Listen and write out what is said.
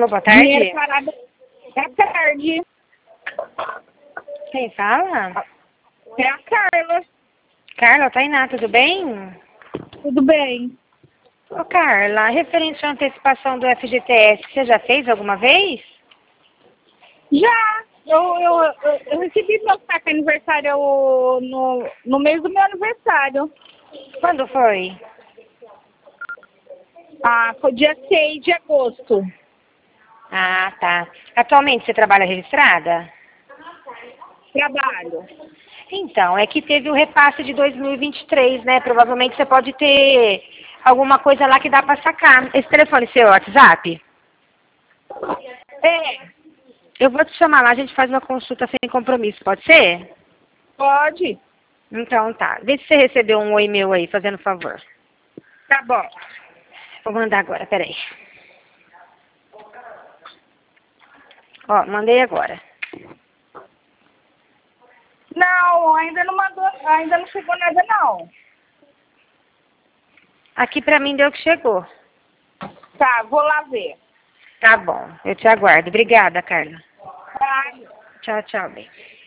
Alô, boa tarde. Dinheiro parado. É a tarde. Quem fala? É a Carla. Carla, Tainá, tudo bem? Tudo bem? Ô, Carla, referente à antecipação do FGTS, você já fez alguma vez? Já. Eu recebi meu saque aniversário no mês do meu aniversário. Quando foi? Ah, foi dia 6 de agosto. Ah, tá. Atualmente você trabalha registrada? Trabalho. Então, é que teve o repasse de 2023, né? Provavelmente você pode ter alguma coisa lá que dá pra sacar. Esse telefone seu, WhatsApp? É, Eu vou te chamar lá, a gente faz uma consulta sem compromisso, pode ser? pode. Então tá. Vê se você recebeu um oi meu aí, fazendo favor. Tá bom. Vou mandar agora, peraí. Ó, mandei agora. Não, ainda não mandou, ainda não chegou nada não. Aqui pra mim deu que chegou. Tá, vou lá ver. Tá bom, eu te aguardo. Obrigada, Carla. Tá. Tchau, tchau, bem.